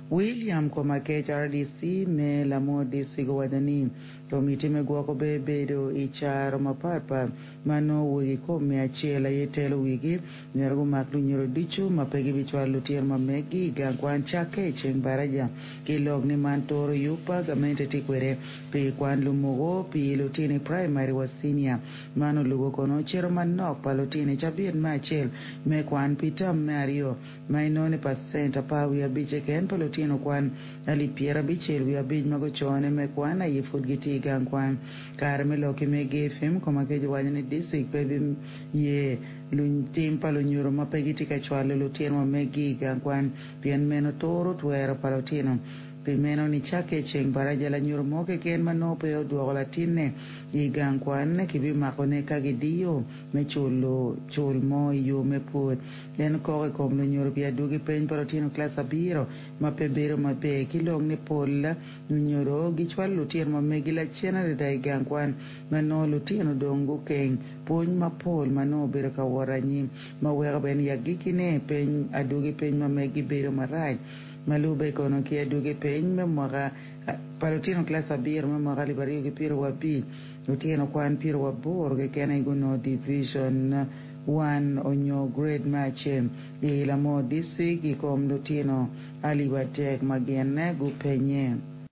William Komake RDC me Lamo DC Gwadani komiti megwako bedo icharo mapapa mano wigi kome achiela yetelo wigi nyargo maklu nyoro dichu mapegi bichwa lutier mamegi gangwan chake cheng baraja kilog ni mantoro yupa gamente tikwere pi kwan lumugo pi lutini primary wa senior mano lugo kono chero manok pa lutini chabir machel me kwan pitam mario mainone % apawi abiche ken pa lutino kwan alipiera bichel wi abij mago chone me kwan ayifud giti gangwan karme loki me gefem komake jwanyane district pebi ye luntim palo nyuro mapegiti kachwalo lutino megi gangwan pien meno toro tuero palotino Pimeno ni chake cheng baraja la nyuro moke ken manope oduogo latine igangkwan kibi makone kagidio me chul mo yu me put len koke kom lo nyuro bia dugi pen palotino klas abiro mape biro mape kilong ne pola nyuro gichwal lutino mamegi la chena rida igangkwan mano lutino dongu keng pony mapol mano biro kawaranyi mawega ben yagikine pen adugi pen mamegi biro maraj malube kono kia duge peny me mwaga palotino klasa bir me mwaga libari ke piro wa bi lutino kwan piro wa bor ke kena iguno division 1 onyo grade match ila mo district ikom lutino alibatek magene gu penye